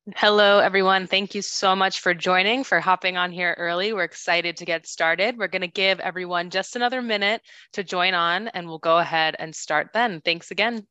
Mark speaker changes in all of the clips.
Speaker 1: Hello, everyone. Thank you so much for joining, for hopping on here early. We're excited to get started. We're going to give everyone just another minute to join on, and we'll go ahead and start then. Thanks again.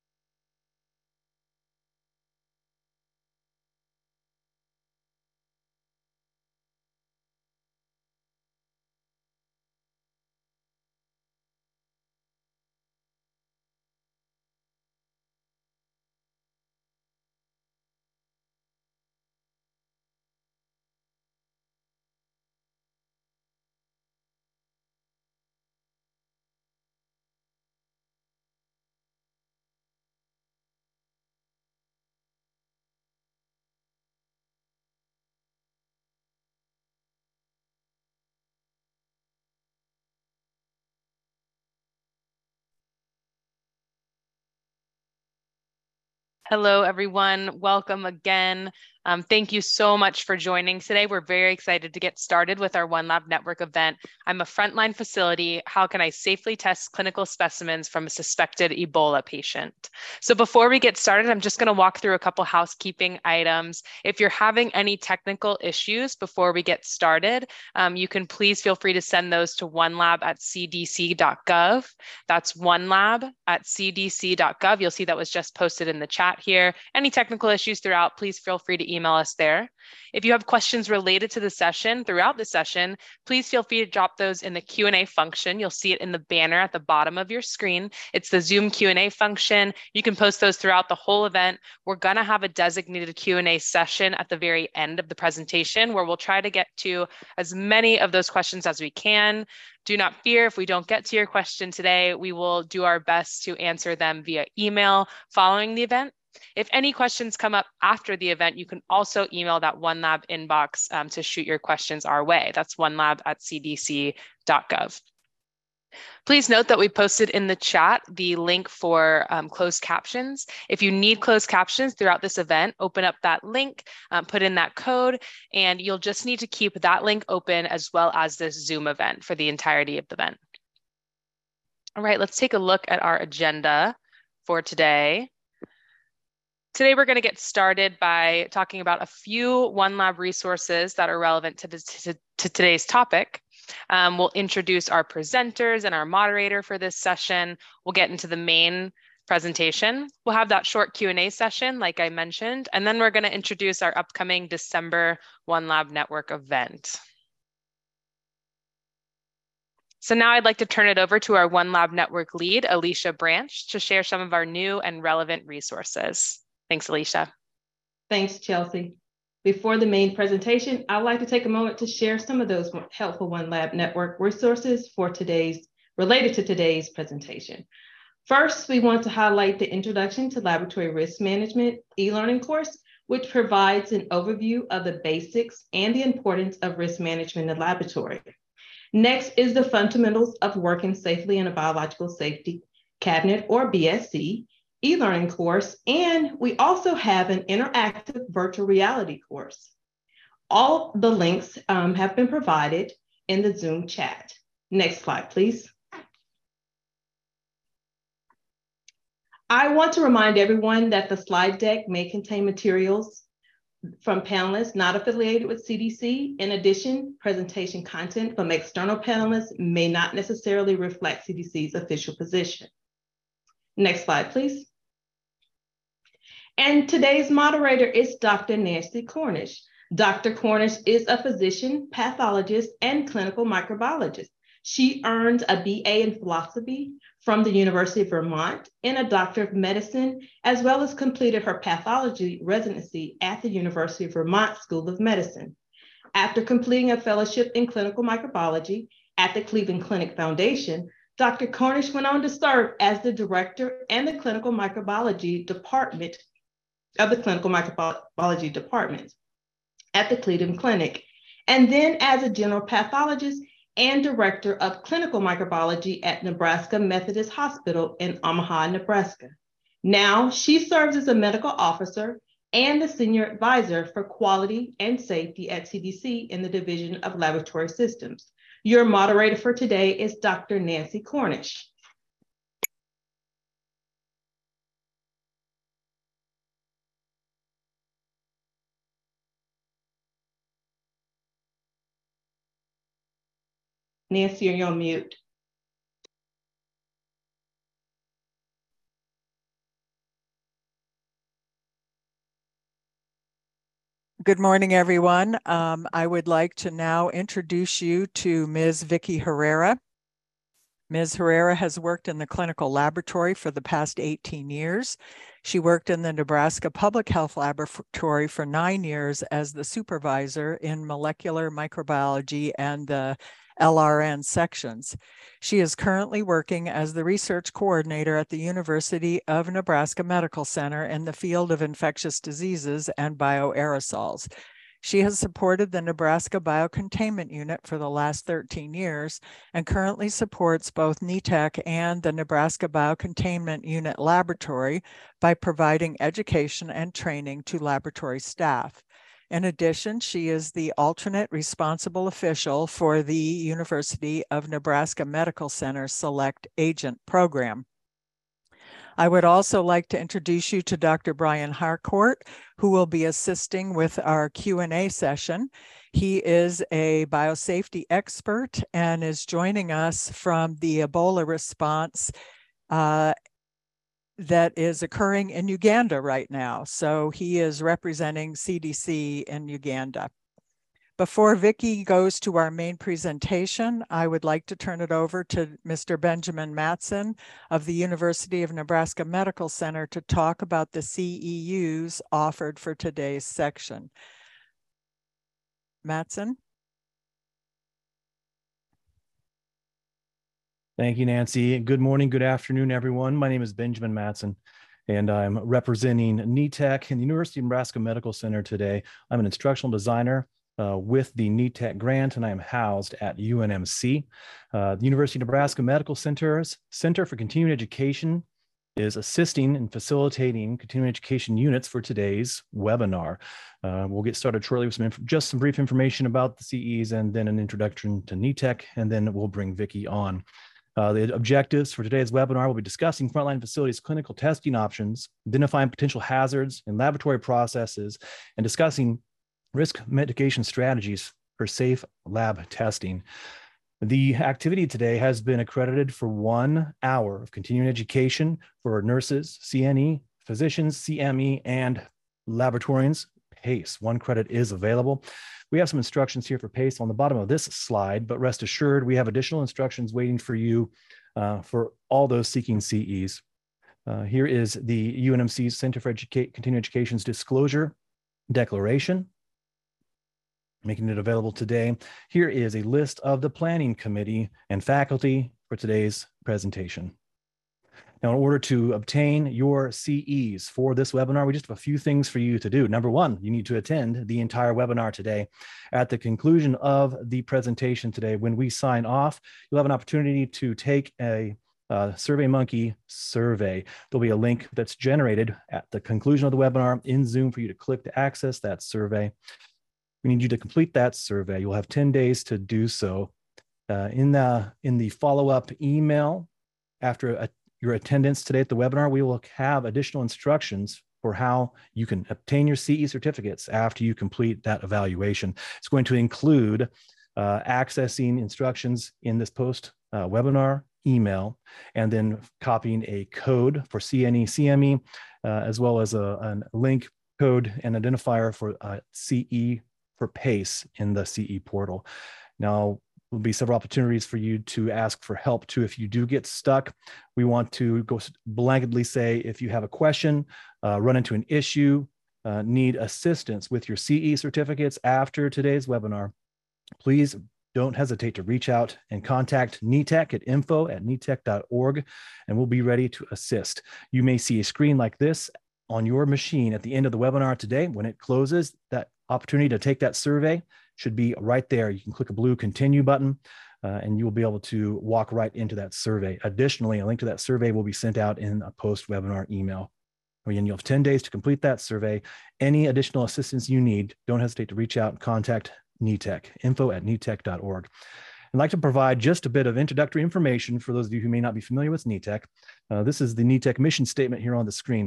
Speaker 1: Hello, everyone. Welcome again. Thank you so much for joining today. We're very excited to get started with our One Lab Network event. I'm a frontline facility. How can I safely test clinical specimens from a suspected Ebola patient? So before we get started, I'm just going to walk through a couple housekeeping items. If you're having any technical issues before we get started, you can please feel free to send those to onelab@cdc.gov. That's onelab@cdc.gov. You'll see that was just posted in the chat here. Any technical issues throughout, please feel free to email us there. If you have questions related to the session throughout the session, please feel free to drop those in the Q&A function. You'll see it in the banner at the bottom of your screen. It's the Zoom Q&A function. You can post those throughout the whole event. We're going to have a designated Q&A session at the very end of the presentation where we'll try to get to as many of those questions as we can. Do not fear if we don't get to your question today. We will do our best to answer them via email following the event. If any questions come up after the event, you can also email that OneLab inbox to shoot your questions our way. That's onelab@cdc.gov. Please note that we posted in the chat the link for closed captions. If you need closed captions throughout this event, open up that link, put in that code, and you'll just need to keep that link open as well as this Zoom event for the entirety of the event. All right, let's take a look at our agenda for today. Today, we're going to get started by talking about a few OneLab resources that are relevant to today's topic. We'll introduce our presenters and our moderator for this session. We'll get into the main presentation. We'll have that short Q&A session, like I mentioned, and then we're going to introduce our upcoming December OneLab Network event. So now I'd like to turn it over to our OneLab Network lead, Alicia Branch, to share some of our new and relevant resources. Thanks, Alicia.
Speaker 2: Thanks, Chelsea. Before the main presentation, I'd like to take a moment to share some of those helpful OneLab Network resources related to today's presentation. First, we want to highlight the Introduction to Laboratory Risk Management e-learning course, which provides an overview of the basics and the importance of risk management in the laboratory. Next is the Fundamentals of Working Safely in a Biological Safety Cabinet, or BSC, e-learning course, and we also have an interactive virtual reality course. All the links have been provided in the Zoom chat. Next slide, please. I want to remind everyone that the slide deck may contain materials from panelists not affiliated with CDC. In addition, presentation content from external panelists may not necessarily reflect CDC's official position. Next slide, please. And today's moderator is Dr. Nancy Cornish. Dr. Cornish is a physician, pathologist, and clinical microbiologist. She earned a BA in philosophy from the University of Vermont and a Doctor of Medicine, as well as completed her pathology residency at the University of Vermont School of Medicine. After completing a fellowship in clinical microbiology at the Cleveland Clinic Foundation, Dr. Cornish went on to serve as the director and the clinical microbiology department of the clinical microbiology department at the Cleveland Clinic, and then as a general pathologist and director of clinical microbiology at Nebraska Methodist Hospital in Omaha, Nebraska. Now she serves as a medical officer and the senior advisor for quality and safety at CDC in the Division of Laboratory Systems. Your moderator for today is Dr. Nancy Cornish. Nancy, you're on mute.
Speaker 3: Good morning, everyone. I would like to now introduce you to Ms. Vicki Herrera. Ms. Herrera has worked in the clinical laboratory for the past 18 years. She worked in the Nebraska Public Health Laboratory for 9 years as the supervisor in molecular microbiology and the LRN sections. She is currently working as the research coordinator at the University of Nebraska Medical Center in the field of infectious diseases and bioaerosols. She has supported the Nebraska Biocontainment Unit for the last 13 years and currently supports both NETEC and the Nebraska Biocontainment Unit Laboratory by providing education and training to laboratory staff. In addition, she is the alternate responsible official for the University of Nebraska Medical Center Select Agent Program. I would also like to introduce you to Dr. Brian Harcourt, who will be assisting with our Q&A session. He is a biosafety expert and is joining us from the Ebola response that is occurring in Uganda right now. So he is representing CDC in Uganda. Before Vicki goes to our main presentation, I would like to turn it over to Mr. Benjamin Matson of the University of Nebraska Medical Center to talk about the CEUs offered for today's section. Matson?
Speaker 4: Thank you, Nancy. Good morning, good afternoon, everyone. My name is Benjamin Matson, and I'm representing NETEC and the University of Nebraska Medical Center today. I'm an instructional designer with the NETEC grant, and I am housed at UNMC. The University of Nebraska Medical Center's Center for Continuing Education is assisting and facilitating continuing education units for today's webinar. We'll get started shortly with just some brief information about the CEs and then an introduction to NETEC, and then we'll bring Vicki on. The objectives for today's webinar will be discussing frontline facilities clinical testing options, identifying potential hazards in laboratory processes, and discussing risk mitigation strategies for safe lab testing. The activity today has been accredited for 1 hour of continuing education for nurses, CNE, physicians, CME, and laboratorians. PACE, 1 credit is available. We have some instructions here for PACE on the bottom of this slide, but rest assured we have additional instructions waiting for you for all those seeking CEs. Here is the UNMC Center for Continuing Education's disclosure declaration, making it available today. Here is a list of the planning committee and faculty for today's presentation. Now, in order to obtain your CEs for this webinar, we just have a few things for you to do. Number one, you need to attend the entire webinar today. At the conclusion of the presentation today, when we sign off, you'll have an opportunity to take a SurveyMonkey survey. There'll be a link that's generated at the conclusion of the webinar in Zoom for you to click to access that survey. We need you to complete that survey. You'll have 10 days to do so. In the follow-up email after your attendance today at the webinar, we will have additional instructions for how you can obtain your CE certificates after you complete that evaluation. It's going to include accessing instructions in this post-webinar email, and then copying a code for CNE, CME, as well as a link code and identifier for CE for PACE in the CE portal. Now, there'll be several opportunities for you to ask for help too. If you do get stuck, we want to go blanketly say, if you have a question, run into an issue, need assistance with your CE certificates after today's webinar, please don't hesitate to reach out and contact NETEC at info@netec.org, and we'll be ready to assist. You may see a screen like this on your machine at the end of the webinar today. When it closes, that opportunity to take that survey should be right there. You can click a blue continue button and you will be able to walk right into that survey. Additionally, a link to that survey will be sent out in a post-webinar email. Again, you'll have 10 days to complete that survey. Any additional assistance you need, don't hesitate to reach out and contact NETEC, info@netec.org. I'd like to provide just a bit of introductory information for those of you who may not be familiar with NETEC. This is the NETEC mission statement here on the screen.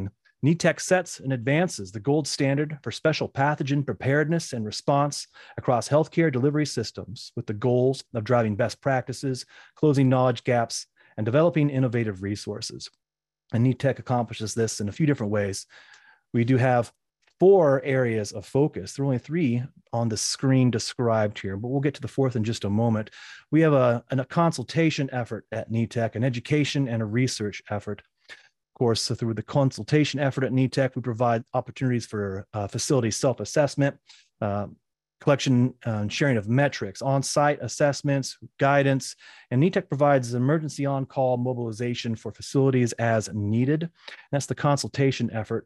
Speaker 4: NETEC sets and advances the gold standard for special pathogen preparedness and response across healthcare delivery systems with the goals of driving best practices, closing knowledge gaps, and developing innovative resources. And NETEC accomplishes this in a few different ways. We do have 4 areas of focus. There are only 3 on the screen described here, but we'll get to the 4th in just a moment. We have a consultation effort at NETEC, an education and a research effort. Of course, so through the consultation effort at NETEC, we provide opportunities for facility self-assessment, collection and sharing of metrics, on-site assessments, guidance, and NETEC provides emergency on-call mobilization for facilities as needed. And that's the consultation effort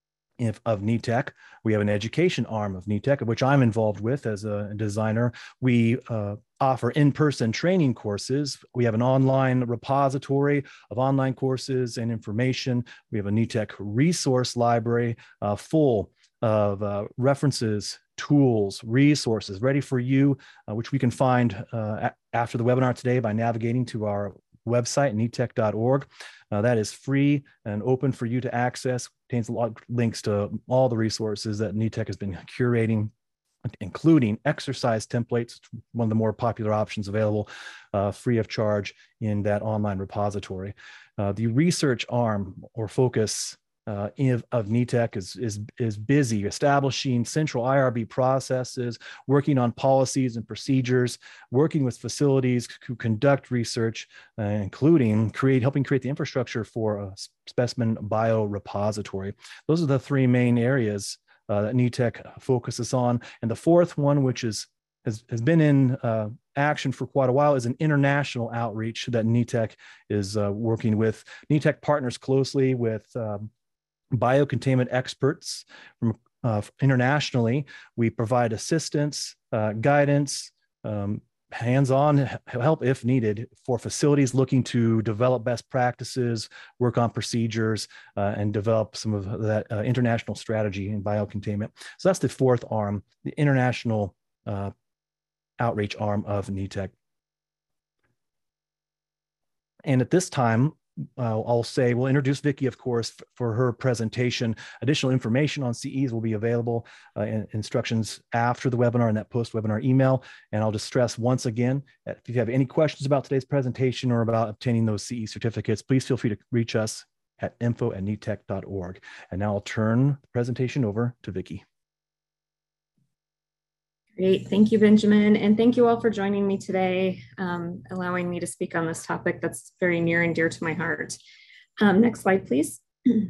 Speaker 4: of NETEC. We have an education arm of NETEC, of which I'm involved with as a designer. We offer in-person training courses. We have an online repository of online courses and information. We have a NETEC resource library full of references, tools, resources ready for you, which we can find after the webinar today by navigating to our website, netec.org. That is free and open for you to access. Contains a lot of links to all the resources that NETEC has been curating, including exercise templates, one of the more popular options available, free of charge in that online repository. The research arm or focus of NETEC is busy establishing central IRB processes, working on policies and procedures, working with facilities who conduct research, including helping create the infrastructure for a specimen biorepository. Those are the 3 main areas that NETEC focuses on. And the 4th one, which has been in action for quite a while, is an international outreach that NETEC is working with. NETEC partners closely with biocontainment experts from internationally. We provide assistance, guidance, hands-on help if needed for facilities looking to develop best practices, work on procedures, and develop some of that international strategy in biocontainment. So that's the 4th arm, the international outreach arm of NETEC. And at this time, I'll say we'll introduce Vicki, of course, for her presentation. Additional information on CEs will be available in instructions after the webinar and that post-webinar email. And I'll just stress once again, if you have any questions about today's presentation or about obtaining those CE certificates, please feel free to reach us at info@netec.org. And now I'll turn the presentation over to Vicki.
Speaker 5: Great, thank you, Benjamin. And thank you all for joining me today, allowing me to speak on this topic that's very near and dear to my heart. Next slide, please.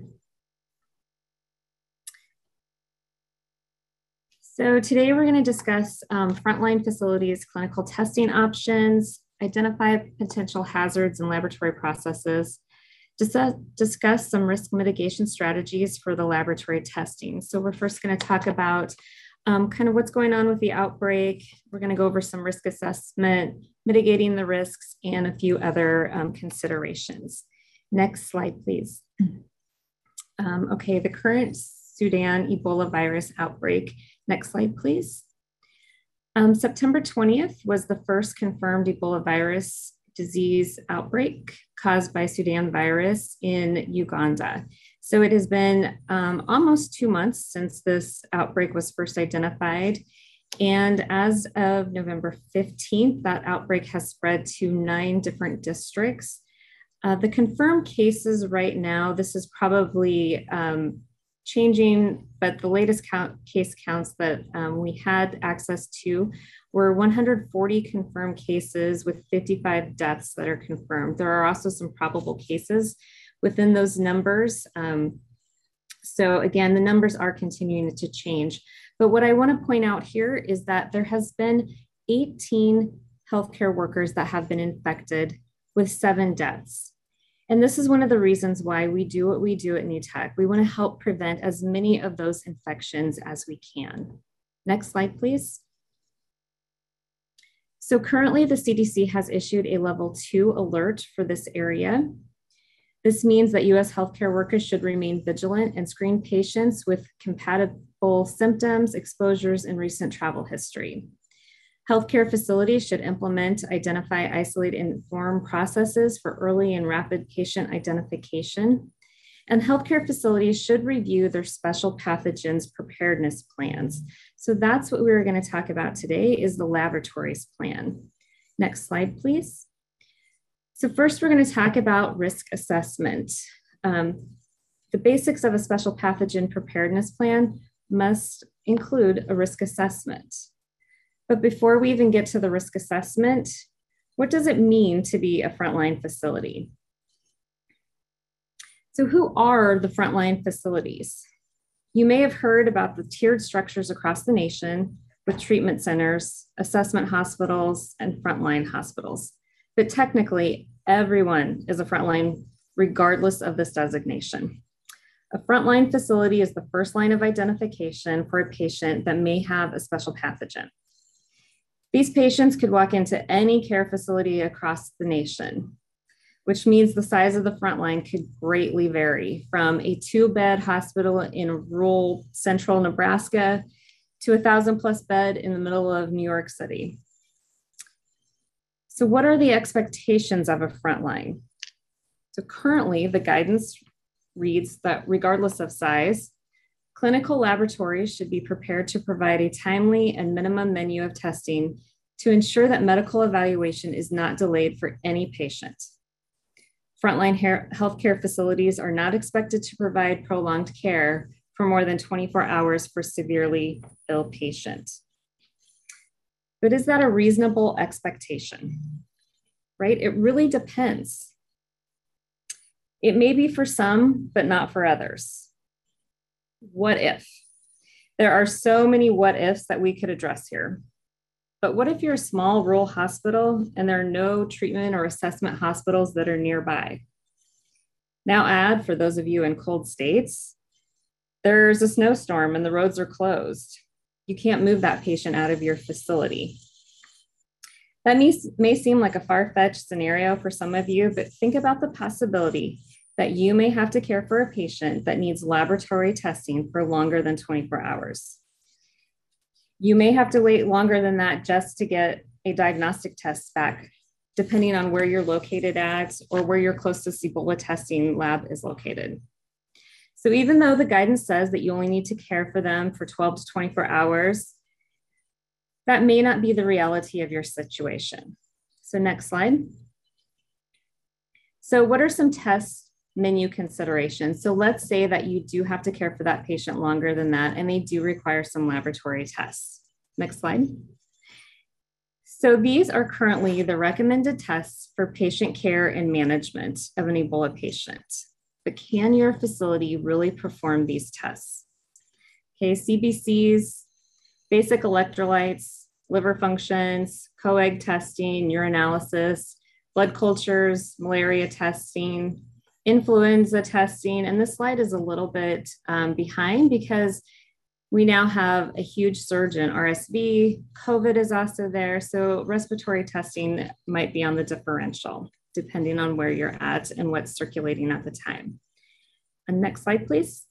Speaker 5: So today we're going to discuss frontline facilities, clinical testing options, identify potential hazards and laboratory processes, discuss some risk mitigation strategies for the laboratory testing. So we're first going to talk about kind of what's going on with the outbreak. We're going to go over some risk assessment, mitigating the risks, and a few other considerations. Next slide, please. Okay, the current Sudan Ebola virus outbreak. Next slide, please. September 20th was the first confirmed Ebola virus disease outbreak caused by Sudan virus in Uganda. So it has been almost 2 months since this outbreak was first identified. And as of November 15th, that outbreak has spread to 9 different districts. The confirmed cases right now, this is probably changing, but the latest case counts that we had access to were 140 confirmed cases with 55 deaths that are confirmed. There are also some probable cases within those numbers. So again, the numbers are continuing to change. But what I want to point out here is that there has been 18 healthcare workers that have been infected with 7 deaths. And this is one of the reasons why we do what we do at NETEC. We want to help prevent as many of those infections as we can. Next slide, please. So currently the CDC has issued a level 2 alert for this area. This means that US healthcare workers should remain vigilant and screen patients with compatible symptoms, exposures, and recent travel history. Healthcare facilities should implement, identify, isolate, and inform processes for early and rapid patient identification. And healthcare facilities should review their special pathogens preparedness plans. So that's what we're going to talk about today, is the laboratories plan. Next slide, please. So first, we're going to talk about risk assessment. The basics of a special pathogen preparedness plan must include a risk assessment. But before we even get to the risk assessment, what does it mean to be a frontline facility? So who are the frontline facilities? You may have heard about the tiered structures across the nation with treatment centers, assessment hospitals, and frontline hospitals. But technically, everyone is a frontline regardless of this designation. A frontline facility is the first line of identification for a patient that may have a special pathogen. These patients could walk into any care facility across the nation, which means the size of the frontline could greatly vary from a 2-bed hospital in rural central Nebraska to 1,000+ bed in the middle of New York City. So what are the expectations of a frontline? So currently the guidance reads that regardless of size, clinical laboratories should be prepared to provide a timely and minimum menu of testing to ensure that medical evaluation is not delayed for any patient. Frontline healthcare facilities are not expected to provide prolonged care for more than 24 hours for severely ill patients. But is that a reasonable expectation? Right? It really depends. It may be for some, but not for others. What if? There are so many what ifs that we could address here. But what if you're a small rural hospital and there are no treatment or assessment hospitals that are nearby? Now add, for those of you in cold states, there's a snowstorm and the roads are closed. You can't move that patient out of your facility. That may seem like a far-fetched scenario for some of you, but think about the possibility that you may have to care for a patient that needs laboratory testing for longer than 24 hours. You may have to wait longer than that just to get a diagnostic test back, depending on where you're located at or where your closest Ebola testing lab is located. So even though the guidance says that you only need to care for them for 12 to 24 hours, that may not be the reality of your situation. So next slide. So what are some test menu considerations? So let's say that you do have to care for that patient longer than that, and they do require some laboratory tests. Next slide. So these are currently the recommended tests for patient care and management of an Ebola patient. But can your facility really perform these tests? Okay, CBCs, basic electrolytes, liver functions, coag testing, urinalysis, blood cultures, malaria testing, influenza testing. And this slide is a little bit behind because we now have a huge surge in RSV. COVID is also there. So respiratory testing might be on the differential, depending on where you're at and what's circulating at the time. And next slide, please.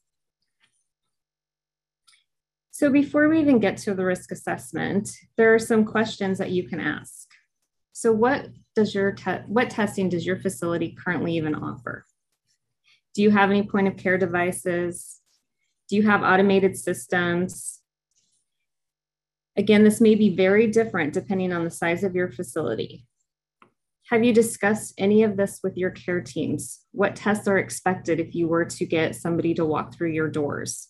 Speaker 5: So before we even get to the risk assessment, there are some questions that you can ask. So what testing does your facility currently even offer? Do you have any point of care devices? Do you have automated systems? Again, this may be very different depending on the size of your facility. Have you discussed any of this with your care teams? What tests are expected if you were to get somebody to walk through your doors?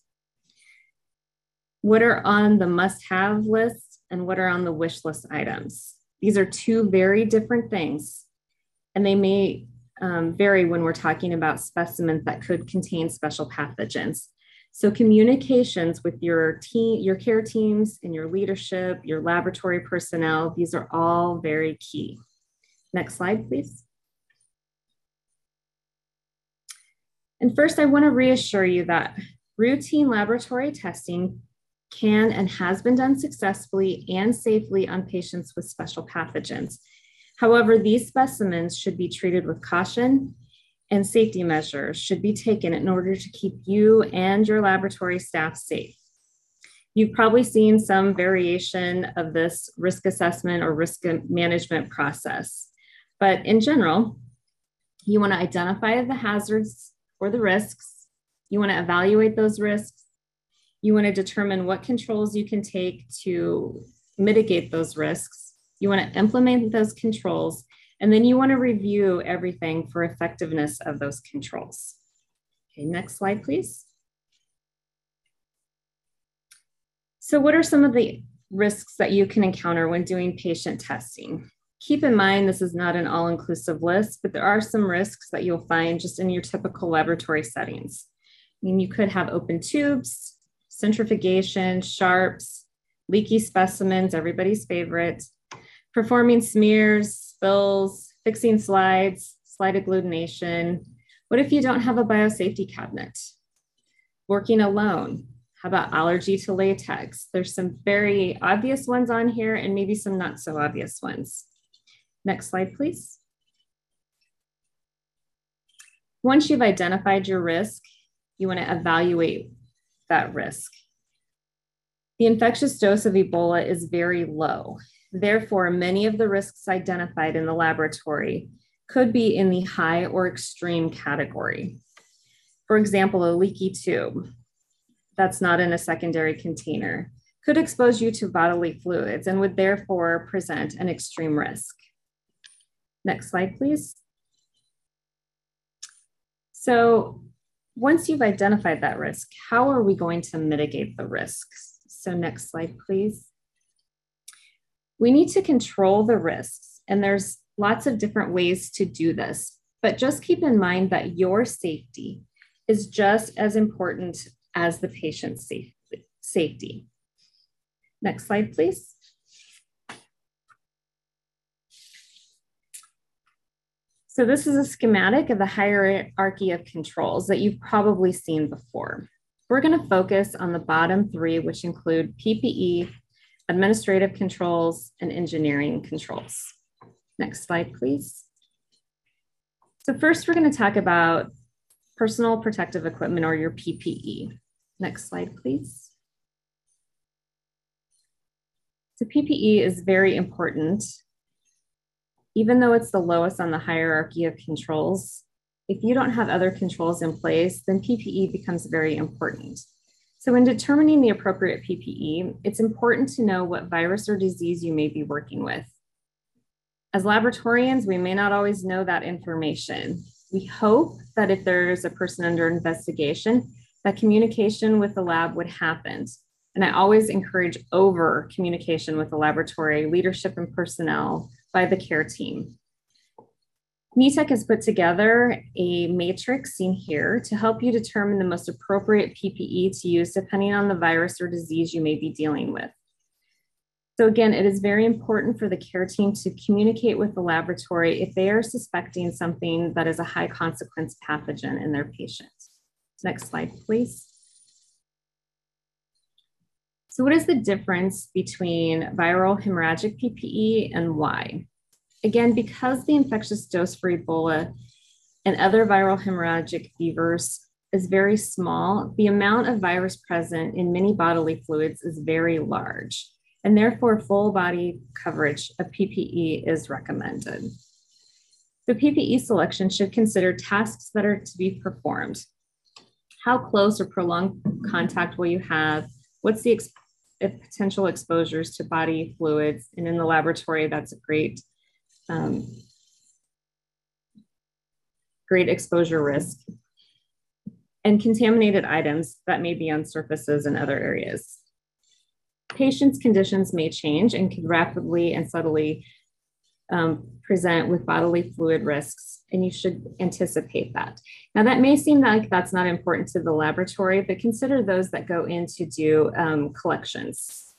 Speaker 5: What are on the must-have list and what are on the wish list items? These are two very different things, and they may vary when we're talking about specimens that could contain special pathogens. So communications with your team, your care teams and your leadership, your laboratory personnel, these are all very key. Next slide, please. And first, I want to reassure you that routine laboratory testing can and has been done successfully and safely on patients with special pathogens. However, these specimens should be treated with caution and safety measures should be taken in order to keep you and your laboratory staff safe. You've probably seen some variation of this risk assessment or risk management process, but in general, you want to identify the hazards or the risks, You want to evaluate those risks. You want to determine what controls you can take to mitigate those risks. You want to implement those controls, and then you want to review everything for effectiveness of those controls. Okay, next slide, please. So what are some of the risks that you can encounter when doing patient testing? Keep in mind, this is not an all-inclusive list, but there are some risks that you'll find just in your typical laboratory settings. I mean, you could have open tubes, centrifugation, sharps, leaky specimens, everybody's favorite, performing smears, spills, fixing slides, slide agglutination. What if you don't have a biosafety cabinet? Working alone. How about allergy to latex? There's some very obvious ones on here and maybe some not so obvious ones. Next slide, please. Once you've identified your risk, you want to evaluate that risk. The infectious dose of Ebola is very low. Therefore, many of the risks identified in the laboratory could be in the high or extreme category. For example, a leaky tube that's not in a secondary container could expose you to bodily fluids and would therefore present an extreme risk. Next slide, please. So once you've identified that risk, how are we going to mitigate the risks? So next slide, please. We need to control the risks, and there's lots of different ways to do this, but just keep in mind that your safety is just as important as the patient's safety. Next slide, please. So this is a schematic of the hierarchy of controls that you've probably seen before. We're going to focus on the bottom three, which include PPE, administrative controls, and engineering controls. Next slide, please. So first, we're going to talk about personal protective equipment, or your PPE. Next slide, please. So PPE is very important. Even though it's the lowest on the hierarchy of controls, if you don't have other controls in place, then PPE becomes very important. So in determining the appropriate PPE, it's important to know what virus or disease you may be working with. As laboratorians, we may not always know that information. We hope that if there's a person under investigation, that communication with the lab would happen. And I always encourage over communication with the laboratory leadership and personnel by the care team. NETEC has put together a matrix seen here to help you determine the most appropriate PPE to use depending on the virus or disease you may be dealing with. So again, it is very important for the care team to communicate with the laboratory if they are suspecting something that is a high consequence pathogen in their patients. Next slide, please. So what is the difference between viral hemorrhagic PPE and why? Again, because the infectious dose for Ebola and other viral hemorrhagic fevers is very small, the amount of virus present in many bodily fluids is very large, and therefore full body coverage of PPE is recommended. The PPE selection should consider tasks that are to be performed. How close or prolonged contact will you have? What's the potential exposures to body fluids? And in the laboratory, that's a great exposure risk. And contaminated items that may be on surfaces and other areas. Patients' conditions may change and can rapidly and subtly present with bodily fluid risks, and you should anticipate that. Now, that may seem like that's not important to the laboratory, but consider those that go in to do collections.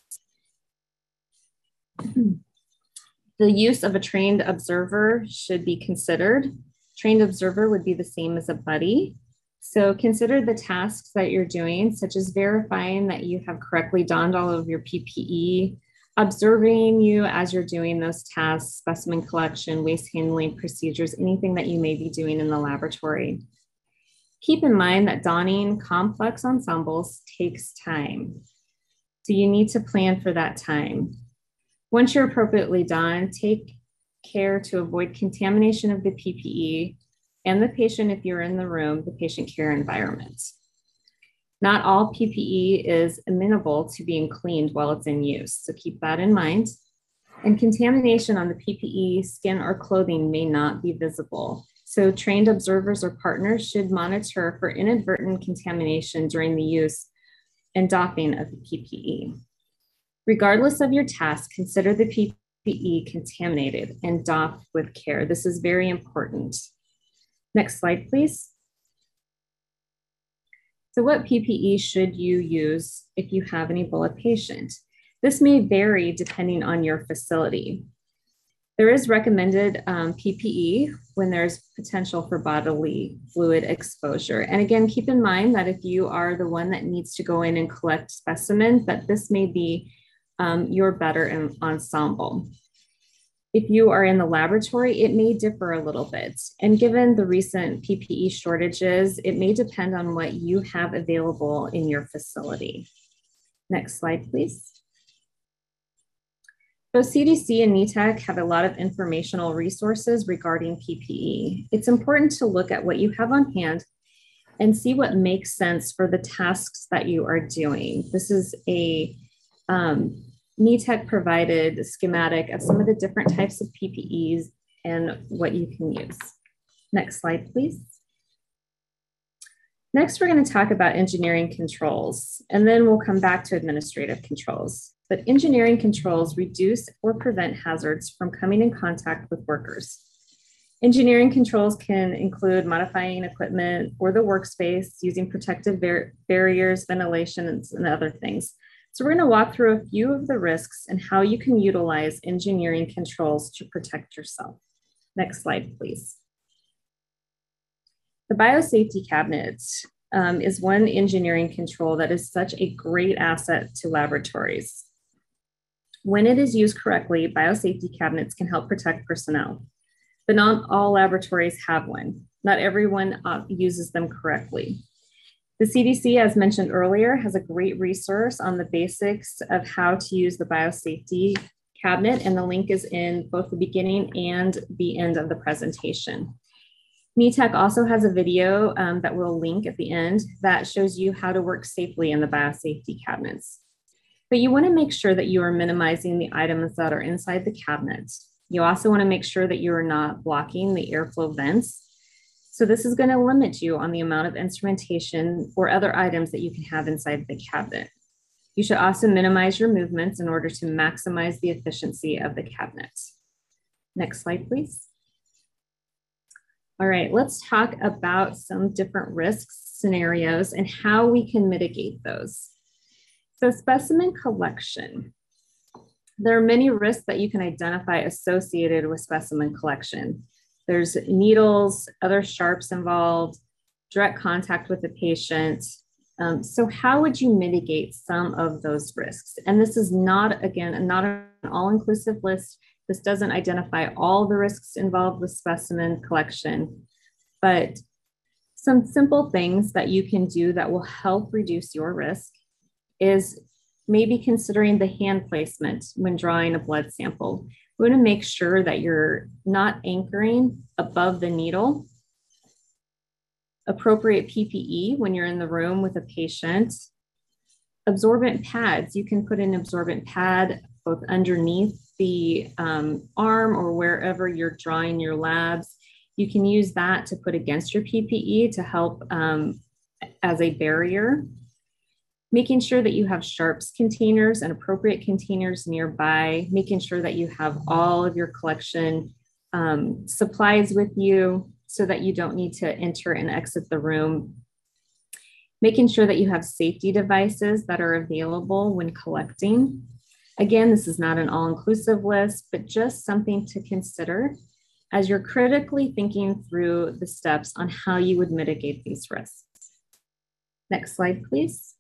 Speaker 5: The use of a trained observer should be considered. Trained observer would be the same as a buddy. So consider the tasks that you're doing, such as verifying that you have correctly donned all of your PPE, observing you as you're doing those tasks, specimen collection, waste handling procedures, anything that you may be doing in the laboratory. Keep in mind that donning complex ensembles takes time. So you need to plan for that time. Once you're appropriately donned, take care to avoid contamination of the PPE and the patient if you're in the room, the patient care environment. Not all PPE is amenable to being cleaned while it's in use, so keep that in mind. And contamination on the PPE, skin, or clothing may not be visible. So trained observers or partners should monitor for inadvertent contamination during the use and doffing of the PPE. Regardless of your task, consider the PPE contaminated and doff with care. This is very important. Next slide, please. So what PPE should you use if you have an Ebola patient? This may vary depending on your facility. There is recommended PPE when there's potential for bodily fluid exposure. And again, keep in mind that if you are the one that needs to go in and collect specimens, that this may be your better ensemble. If you are in the laboratory, it may differ a little bit. And given the recent PPE shortages, it may depend on what you have available in your facility. Next slide, please. Both CDC and NETEC have a lot of informational resources regarding PPE. It's important to look at what you have on hand and see what makes sense for the tasks that you are doing. This is a NETEC provided schematic of some of the different types of PPEs and what you can use. Next slide, please. Next, we're going to talk about engineering controls, and then we'll come back to administrative controls. But engineering controls reduce or prevent hazards from coming in contact with workers. Engineering controls can include modifying equipment or the workspace, using protective barriers, ventilation, and other things. So we're going to walk through a few of the risks and how you can utilize engineering controls to protect yourself. Next slide, please. The biosafety cabinet is one engineering control that is such a great asset to laboratories. When it is used correctly, biosafety cabinets can help protect personnel, but not all laboratories have one. Not everyone uses them correctly. The CDC, as mentioned earlier, has a great resource on the basics of how to use the biosafety cabinet, and the link is in both the beginning and the end of the presentation. NETEC also has a video that we'll link at the end that shows you how to work safely in the biosafety cabinets. But you want to make sure that you are minimizing the items that are inside the cabinet. You also want to make sure that you are not blocking the airflow vents. So this is going to limit you on the amount of instrumentation or other items that you can have inside the cabinet. You should also minimize your movements in order to maximize the efficiency of the cabinet. Next slide, please. All right, let's talk about some different risks, scenarios, and how we can mitigate those. So specimen collection. There are many risks that you can identify associated with specimen collection. There's needles, other sharps involved, direct contact with the patient. So how would you mitigate some of those risks? And this is not, again, not an all-inclusive list. This doesn't identify all the risks involved with specimen collection, but some simple things that you can do that will help reduce your risk is maybe considering the hand placement when drawing a blood sample. We want to make sure that you're not anchoring above the needle. Appropriate PPE when you're in the room with a patient. Absorbent pads, you can put an absorbent pad both underneath the arm or wherever you're drawing your labs. You can use that to put against your PPE to help as a barrier. Making sure that you have sharps containers and appropriate containers nearby, making sure that you have all of your collection supplies with you so that you don't need to enter and exit the room. Making sure that you have safety devices that are available when collecting. Again, this is not an all-inclusive list, but just something to consider as you're critically thinking through the steps on how you would mitigate these risks. Next slide, please.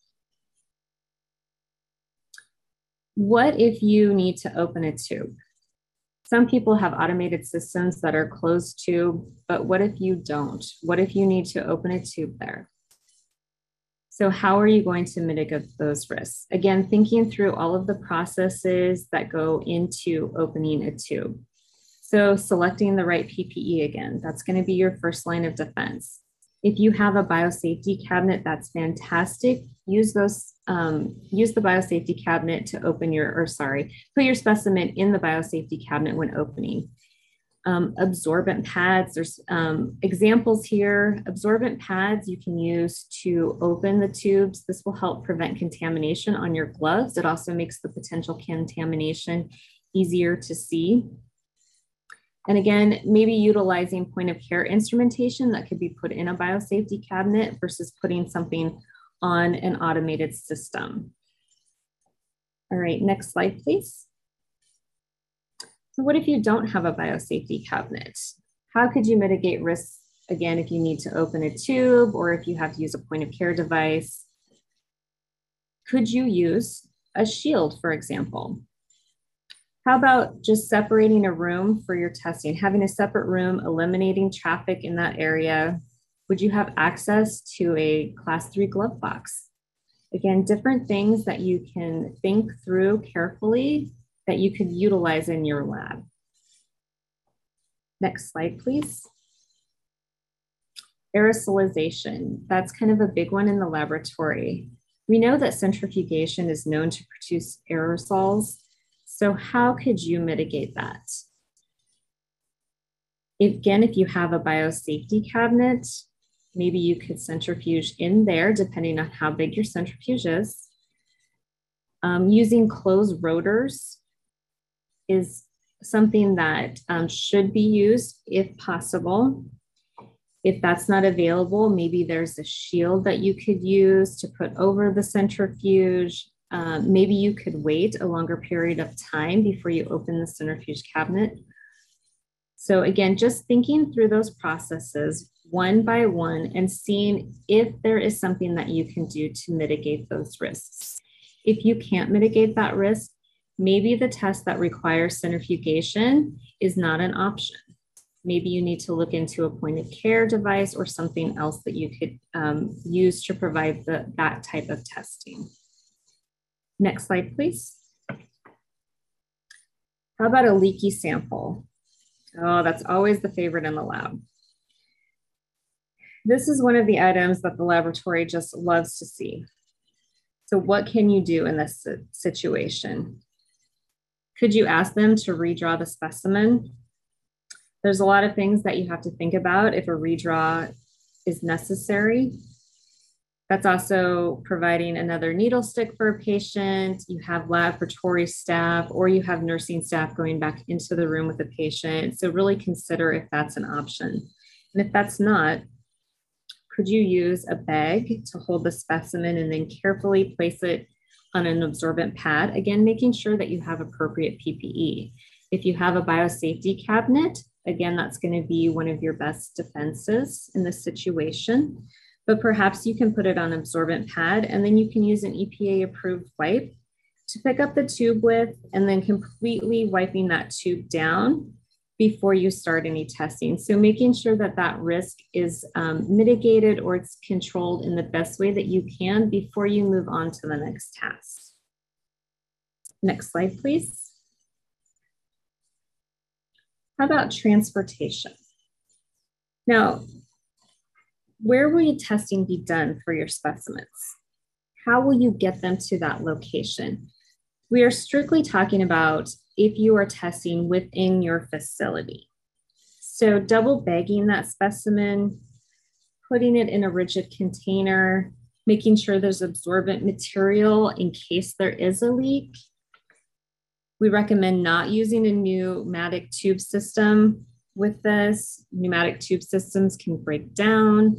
Speaker 5: What if you need to open a tube? Some people have automated systems that are closed tube, but what if you don't? What if you need to open a tube there? So how are you going to mitigate those risks? Again, thinking through all of the processes that go into opening a tube. So selecting the right PPE again, that's going to be your first line of defense. If you have a biosafety cabinet, that's fantastic. Use those, use the biosafety cabinet to open put your specimen in the biosafety cabinet when opening. Absorbent pads, there's examples here. Absorbent pads you can use to open the tubes. This will help prevent contamination on your gloves. It also makes the potential contamination easier to see. And again, maybe utilizing point of care instrumentation that could be put in a biosafety cabinet versus putting something on an automated system. All right, next slide, please. So what if you don't have a biosafety cabinet? How could you mitigate risks, again, if you need to open a tube or if you have to use a point of care device? Could you use a shield, for example? How about just separating a room for your testing, having a separate room, eliminating traffic in that area? Would you have access to a Class 3 glove box? Again, different things that you can think through carefully that you could utilize in your lab. Next slide, please. Aerosolization, that's kind of a big one in the laboratory. We know that centrifugation is known to produce aerosols. So how could you mitigate that? Again, if you have a biosafety cabinet, maybe you could centrifuge in there, depending on how big your centrifuge is. Using closed rotors is something that should be used if possible. If that's not available, maybe there's a shield that you could use to put over the centrifuge. Maybe you could wait a longer period of time before you open the centrifuge cabinet. So again, just thinking through those processes one by one and seeing if there is something that you can do to mitigate those risks. If you can't mitigate that risk, maybe the test that requires centrifugation is not an option. Maybe you need to look into a point of care device or something else that you could use to provide that type of testing. Next slide, please. How about a leaky sample? Oh, that's always the favorite in the lab. This is one of the items that the laboratory just loves to see. So what can you do in this situation? Could you ask them to redraw the specimen? There's a lot of things that you have to think about if a redraw is necessary. That's also providing another needle stick for a patient. You have laboratory staff or you have nursing staff going back into the room with the patient. So really consider if that's an option. And if that's not, could you use a bag to hold the specimen and then carefully place it on an absorbent pad? Again, making sure that you have appropriate PPE. If you have a biosafety cabinet, again, that's going to be one of your best defenses in this situation. But perhaps you can put it on an absorbent pad and then you can use an EPA approved wipe to pick up the tube with and then completely wiping that tube down before you start any testing. So making sure that that risk is mitigated or it's controlled in the best way that you can before you move on to the next task. Next slide, please. How about transportation? Now, where will your testing be done for your specimens? How will you get them to that location? We are strictly talking about if you are testing within your facility. So double bagging that specimen, putting it in a rigid container, making sure there's absorbent material in case there is a leak. We recommend not using a pneumatic tube system with this. Pneumatic tube systems can break down.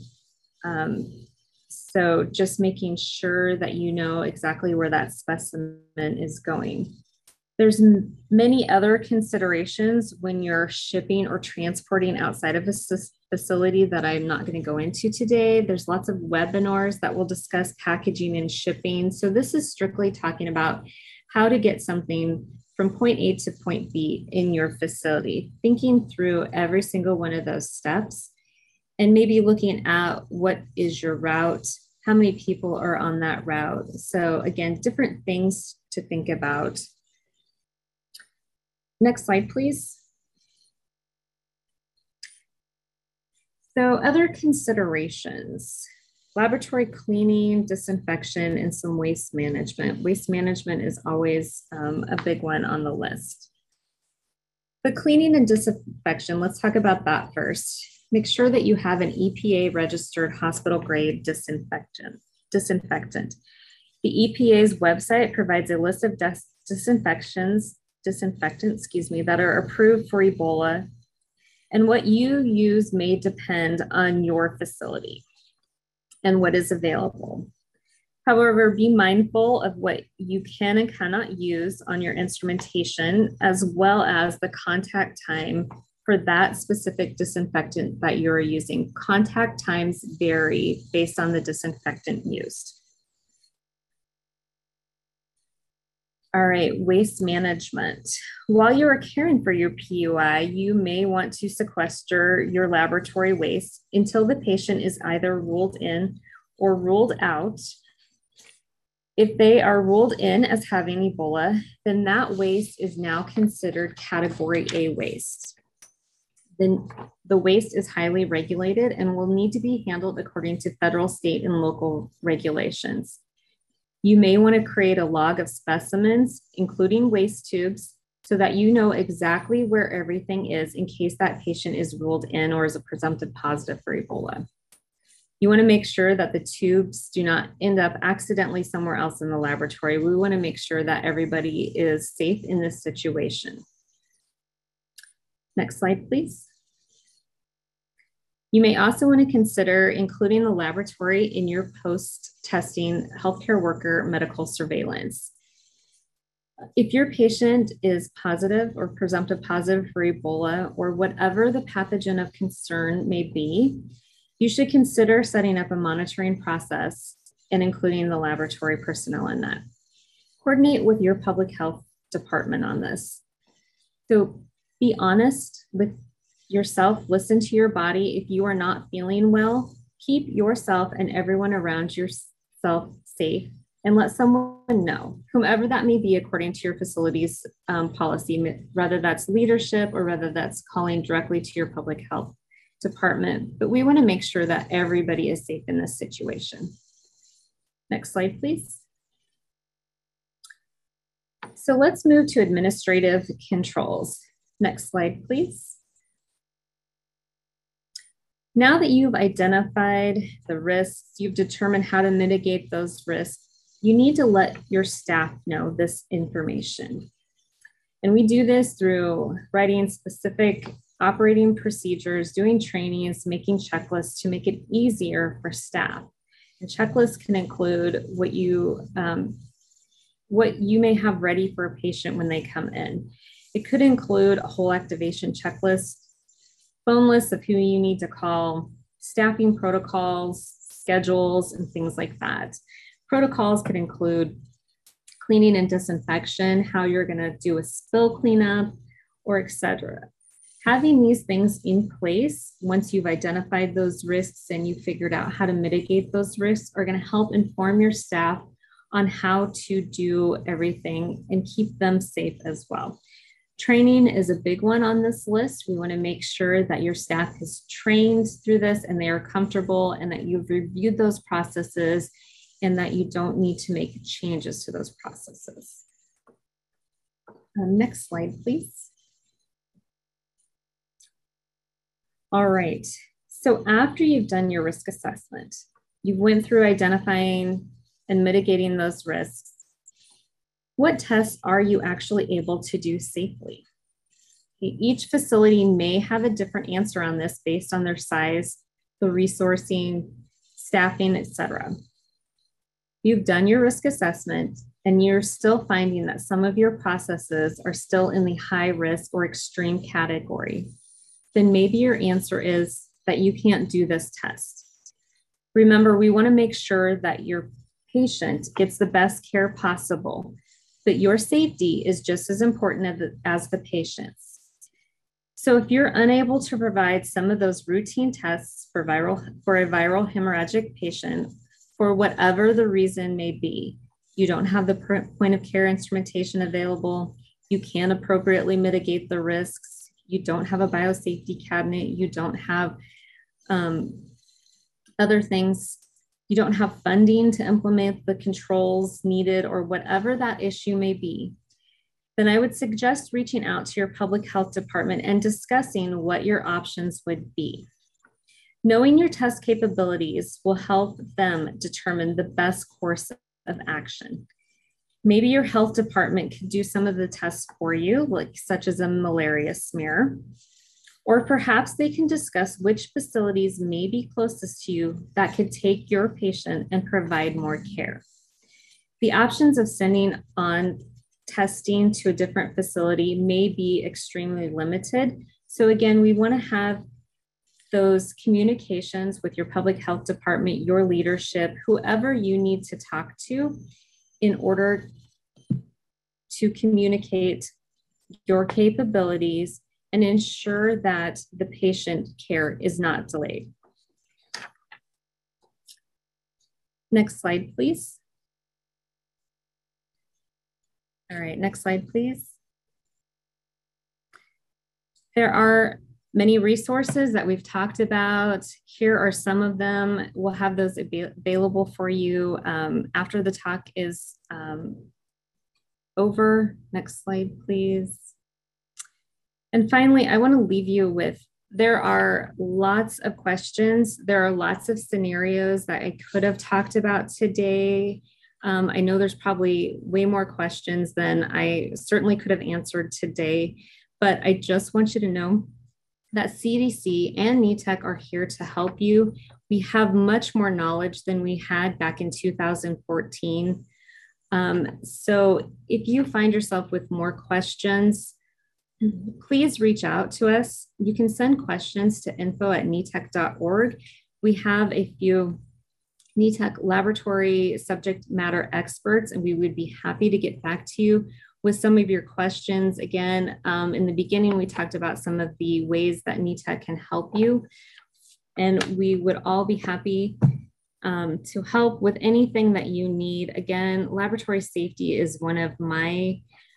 Speaker 5: So just making sure that you know exactly where that specimen is going. There's many other considerations when you're shipping or transporting outside of a facility that I'm not going to go into today. There's lots of webinars that will discuss packaging and shipping. So this is strictly talking about how to get something from point A to point B in your facility, thinking through every single one of those steps and maybe looking at what is your route, how many people are on that route. So again, different things to think about. Next slide, please. So other considerations, laboratory cleaning, disinfection, and some waste management. Waste management is always a big one on the list. The cleaning and disinfection, let's talk about that first. Make sure that you have an EPA registered hospital grade disinfectant. The EPA's website provides a list of disinfectants that are approved for Ebola, and what you use may depend on your facility and what is available. However, be mindful of what you can and cannot use on your instrumentation, as well as the contact time for that specific disinfectant that you're using. Contact times vary based on the disinfectant used. All right, waste management. While you are caring for your PUI, you may want to sequester your laboratory waste until the patient is either ruled in or ruled out. If they are ruled in as having Ebola, then that waste is now considered category A waste. Then the waste is highly regulated and will need to be handled according to federal, state, and local regulations. You may want to create a log of specimens, including waste tubes, so that you know exactly where everything is in case that patient is ruled in or is a presumptive positive for Ebola. You want to make sure that the tubes do not end up accidentally somewhere else in the laboratory. We want to make sure that everybody is safe in this situation. Next slide, please. You may also want to consider including the laboratory in your post-testing healthcare worker medical surveillance. If your patient is positive or presumptive positive for Ebola or whatever the pathogen of concern may be, you should consider setting up a monitoring process and including the laboratory personnel in that. Coordinate with your public health department on this. So be honest with yourself, listen to your body. If you are not feeling well, keep yourself and everyone around yourself safe and let someone know, whomever that may be according to your facility's policy, whether that's leadership or whether that's calling directly to your public health department. But we want to make sure that everybody is safe in this situation. Next slide, please. So let's move to administrative controls. Next slide, please. Now that you've identified the risks, you've determined how to mitigate those risks, you need to let your staff know this information. And we do this through writing specific operating procedures, doing trainings, making checklists to make it easier for staff. And checklists can include what you may have ready for a patient when they come in. It could include a whole activation checklist, phone lists of who you need to call, staffing protocols, schedules, and things like that. Protocols could include cleaning and disinfection, how you're gonna do a spill cleanup, or etc. Having these things in place, once you've identified those risks and you've figured out how to mitigate those risks, are gonna help inform your staff on how to do everything and keep them safe as well. Training is a big one on this list. We want to make sure that your staff is trained through this and they are comfortable and that you've reviewed those processes and that you don't need to make changes to those processes. Next slide, please. All right, so after you've done your risk assessment, you went through identifying and mitigating those risks, what tests are you actually able to do safely? Each facility may have a different answer on this based on their size, the resourcing, staffing, etc. You've done your risk assessment and you're still finding that some of your processes are still in the high risk or extreme category. Then maybe your answer is that you can't do this test. Remember, we want to make sure that your patient gets the best care possible, but your safety is just as important as the patient's. So if you're unable to provide some of those routine tests for a viral hemorrhagic patient, for whatever the reason may be, you don't have the point of care instrumentation available, you can't appropriately mitigate the risks, you don't have a biosafety cabinet, you don't have other things, you don't have funding to implement the controls needed or whatever that issue may be, then I would suggest reaching out to your public health department and discussing what your options would be. Knowing your test capabilities will help them determine the best course of action. Maybe your health department could do some of the tests for you, like such as a malaria smear, or perhaps they can discuss which facilities may be closest to you that could take your patient and provide more care. The options of sending on testing to a different facility may be extremely limited. So again, we want to have those communications with your public health department, your leadership, whoever you need to talk to in order to communicate your capabilities and ensure that the patient care is not delayed. Next slide, please. All right, next slide, please. There are many resources that we've talked about. Here are some of them. We'll have those available for you after the talk is over. Next slide, please. And finally, I want to leave you with, there are lots of questions. There are lots of scenarios that I could have talked about today. I know there's probably way more questions than I certainly could have answered today, but I just want you to know that CDC and NETEC are here to help you. We have much more knowledge than we had back in 2014. So if you find yourself with more questions, please reach out to us. You can send questions to info@netec.org. We have a few NETEC laboratory subject matter experts, and we would be happy to get back to you with some of your questions. Again, in the beginning, we talked about some of the ways that NETEC can help you, and we would all be happy to help with anything that you need. Again, laboratory safety is one of my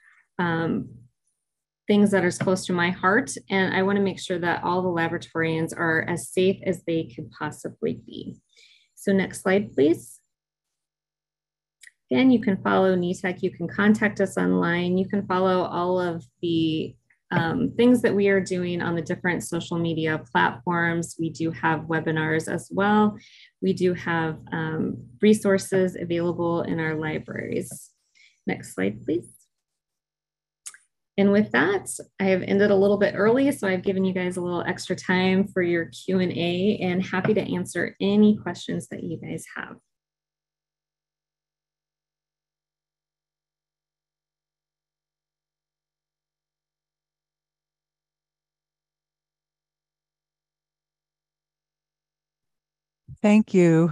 Speaker 5: things that are close to my heart, and I want to make sure that all the laboratorians are as safe as they could possibly be. So next slide, please. Again, you can follow NETEC, you can contact us online, you can follow all of the things that we are doing on the different social media platforms. We do have webinars as well. We do have resources available in our libraries. Next slide, please. And with that, I have ended a little bit early, so I've given you guys a little extra time for your Q&A, and happy to answer any questions that you guys have.
Speaker 3: Thank you,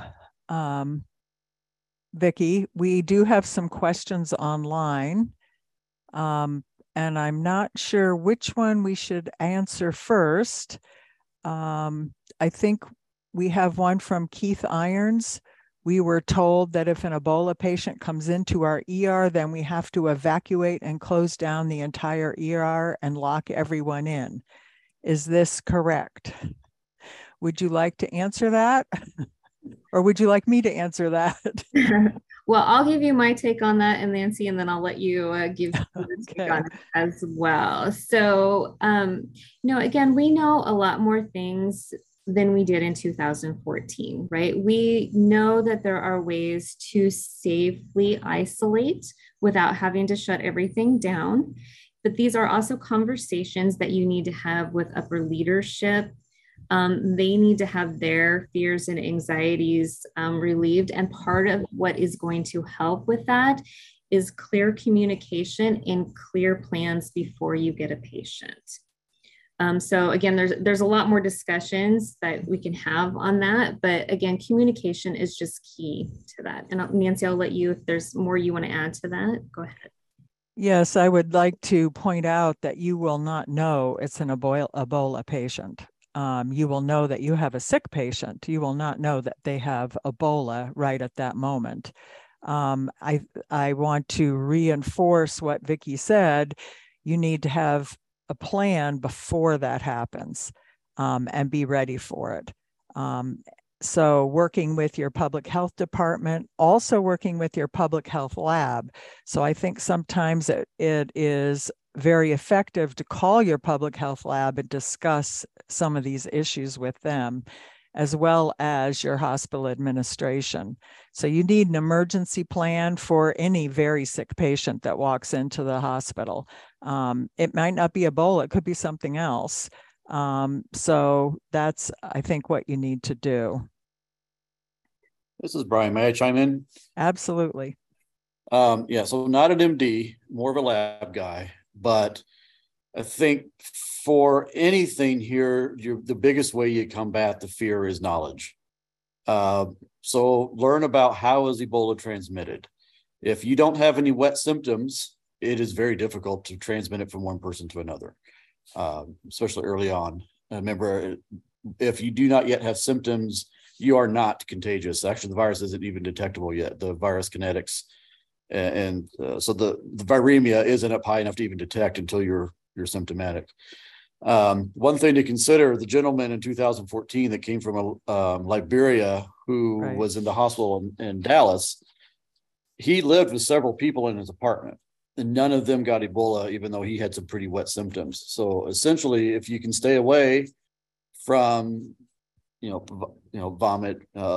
Speaker 3: Vicki. We do have some questions online. And I'm not sure which one we should answer first. I think we have one from Keith Irons. We were told that if an Ebola patient comes into our ER, then we have to evacuate and close down the entire ER and lock everyone in. Is this correct? Would you like to answer that? Or would you like me to answer that?
Speaker 5: Well, I'll give you my take on that, and Nancy, and then I'll let you give your take on it as well. So, again, we know a lot more things than we did in 2014, right? We know that there are ways to safely isolate without having to shut everything down. But these are also conversations that you need to have with upper leadership. They need to have their fears and anxieties relieved. And part of what is going to help with that is clear communication and clear plans before you get a patient. So again, there's a lot more discussions that we can have on that. But again, communication is just key to that. And Nancy, I'll let you, if there's more you want to add to that, go ahead.
Speaker 3: Yes, I would like to point out that you will not know it's an Ebola patient. You will know that you have a sick patient. You will not know that they have Ebola right at that moment. I want to reinforce what Vicki said. You need to have a plan before that happens and be ready for it. So working with your public health department, also working with your public health lab. So I think sometimes it is very effective to call your public health lab and discuss some of these issues with them, as well as your hospital administration. So you need an emergency plan for any very sick patient that walks into the hospital. It might not be Ebola, it could be something else. So that's, I think, what you need to do.
Speaker 6: This is Brian. May I chime in?
Speaker 3: Absolutely.
Speaker 6: Yeah, so not an MD, more of a lab guy, but I think for anything here, the biggest way you combat the fear is knowledge. So learn about how is Ebola transmitted. If you don't have any wet symptoms, it is very difficult to transmit it from one person to another, especially early on. Remember, if you do not yet have symptoms, you are not contagious. Actually, the virus isn't even detectable yet, the virus kinetics. So the viremia isn't up high enough to even detect until you're symptomatic. One thing to consider, the gentleman in 2014 that came from Liberia who was in the hospital in Dallas, he lived with several people in his apartment and none of them got Ebola, even though he had some pretty wet symptoms. So essentially, if you can stay away from, vomit,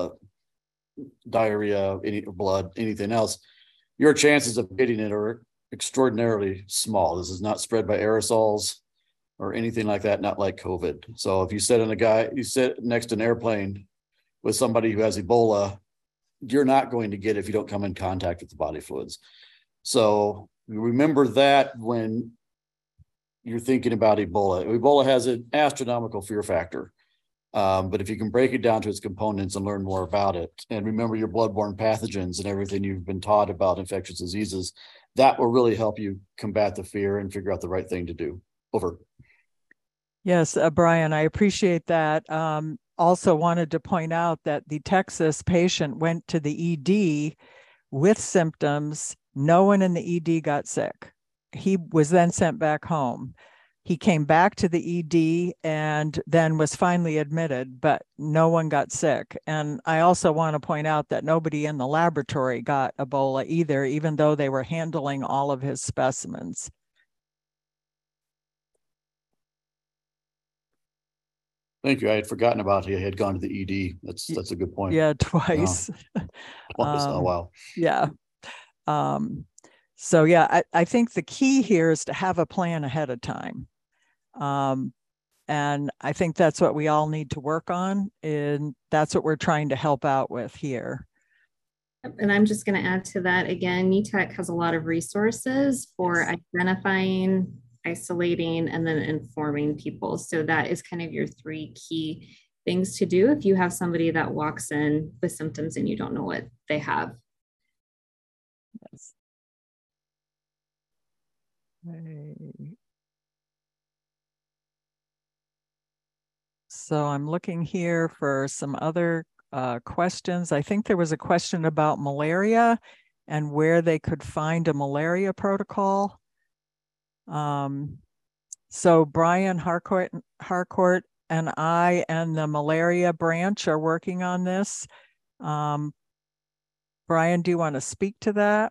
Speaker 6: diarrhea, any blood, anything else, your chances of getting it are extraordinarily small. This is not spread by aerosols or anything like that, not like COVID. So if you sit next to an airplane with somebody who has Ebola, you're not going to get it if you don't come in contact with the body fluids. So remember that when you're thinking about Ebola. Ebola has an astronomical fear factor. But if you can break it down to its components and learn more about it, and remember your bloodborne pathogens and everything you've been taught about infectious diseases, that will really help you combat the fear and figure out the right thing to do. Over.
Speaker 3: Yes, Brian, I appreciate that. Also wanted to point out that the Texas patient went to the ED with symptoms. No one in the ED got sick. He was then sent back home. He came back to the ED and then was finally admitted, but no one got sick. And I also want to point out that nobody in the laboratory got Ebola either, even though they were handling all of his specimens.
Speaker 6: Thank you. I had forgotten about he had gone to the ED. That's a good point.
Speaker 3: Yeah, twice.
Speaker 6: Twice. Oh, wow.
Speaker 3: Yeah. So yeah, I think the key here is to have a plan ahead of time. And I think that's what we all need to work on. And that's what we're trying to help out with here.
Speaker 5: And I'm just going to add to that again, NETEC has a lot of resources for identifying, isolating, and then informing people. So that is kind of your three key things to do if you have somebody that walks in with symptoms and you don't know what they have.
Speaker 3: Yes. Right. So I'm looking here for some other questions. I think there was a question about malaria and where they could find a malaria protocol. So Brian Harcourt and I and the malaria branch are working on this. Brian, do you want to speak to that?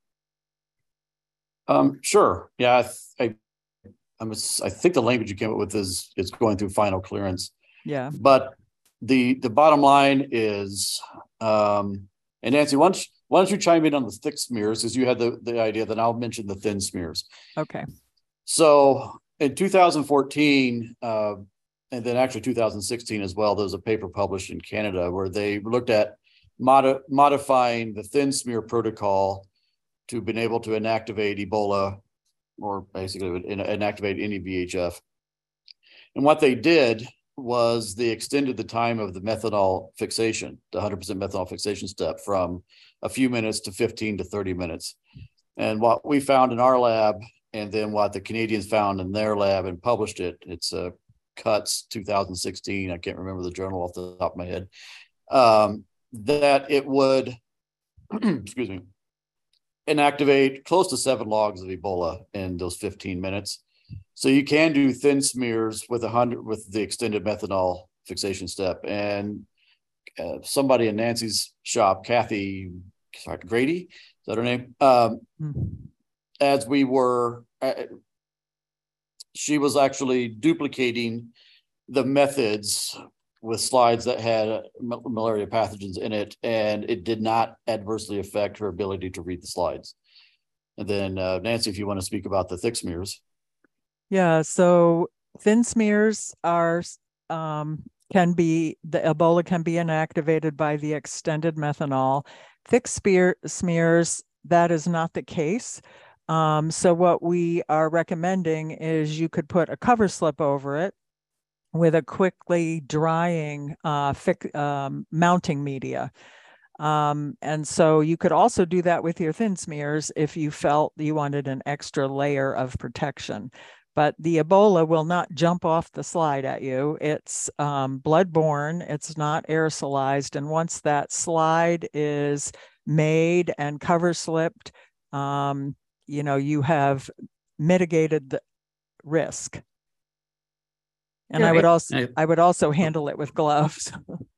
Speaker 6: Sure. Yeah, I think the language you came up with is going through final clearance.
Speaker 3: Yeah.
Speaker 6: But the bottom line is, and Nancy, why don't you chime in on the thick smears, because you had the idea, then I'll mention the thin smears.
Speaker 3: Okay.
Speaker 6: So in 2014, and then actually 2016 as well, there was a paper published in Canada where they looked at modifying the thin smear protocol to been able to inactivate Ebola, or basically inactivate any VHF. And what they did was they extended the time of the methanol fixation, the 100% methanol fixation step, from a few minutes to 15 to 30 minutes. And what we found in our lab, and then what the Canadians found in their lab and published it, it's Cuts 2016, I can't remember the journal off the top of my head, that it would, excuse me, inactivate close to 7 logs of Ebola in those 15 minutes. So you can do thin smears with the extended methanol fixation step. And somebody in Nancy's shop, Kathy Grady, is that her name? As we were, she was actually duplicating the methods with slides that had malaria pathogens in it, and it did not adversely affect her ability to read the slides. And then Nancy, if you want to speak about the thick smears.
Speaker 3: Yeah, so thin smears are the Ebola can be inactivated by the extended methanol. Thick smears, that is not the case. So what we are recommending is you could put a cover slip over it with a quickly drying mounting media. And so you could also do that with your thin smears if you felt you wanted an extra layer of protection. But the Ebola will not jump off the slide at you. It's blood-borne, it's not aerosolized. And once that slide is made and cover slipped, you have mitigated the risk. And I would also handle it with gloves.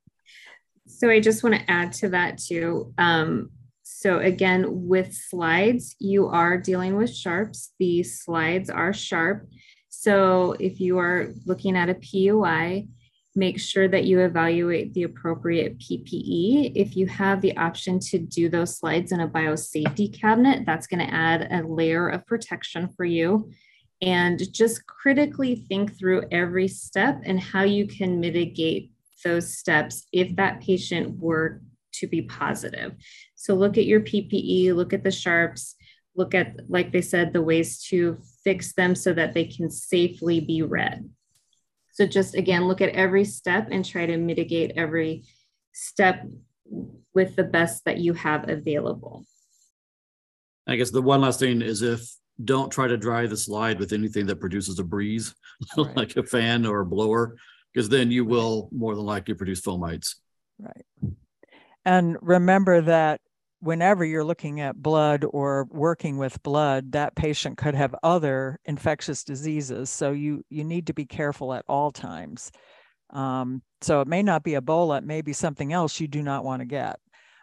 Speaker 5: So I just want to add to that too. So again, with slides, you are dealing with sharps. The slides are sharp. So if you are looking at a PUI, make sure that you evaluate the appropriate PPE. If you have the option to do those slides in a biosafety cabinet, that's going to add a layer of protection for you. And just critically think through every step and how you can mitigate those steps if that patient were to be positive. So look at your PPE, look at the sharps, look at, like they said, the ways to fix them so that they can safely be read. So just again, look at every step and try to mitigate every step with the best that you have available.
Speaker 6: I guess the one last thing is don't try to dry the slide with anything that produces a breeze, right. Like a fan or a blower, because then you will more than likely produce fomites.
Speaker 3: Right. And remember that whenever you're looking at blood or working with blood, that patient could have other infectious diseases. So you need to be careful at all times. So it may not be Ebola, it may be something else you do not want to get.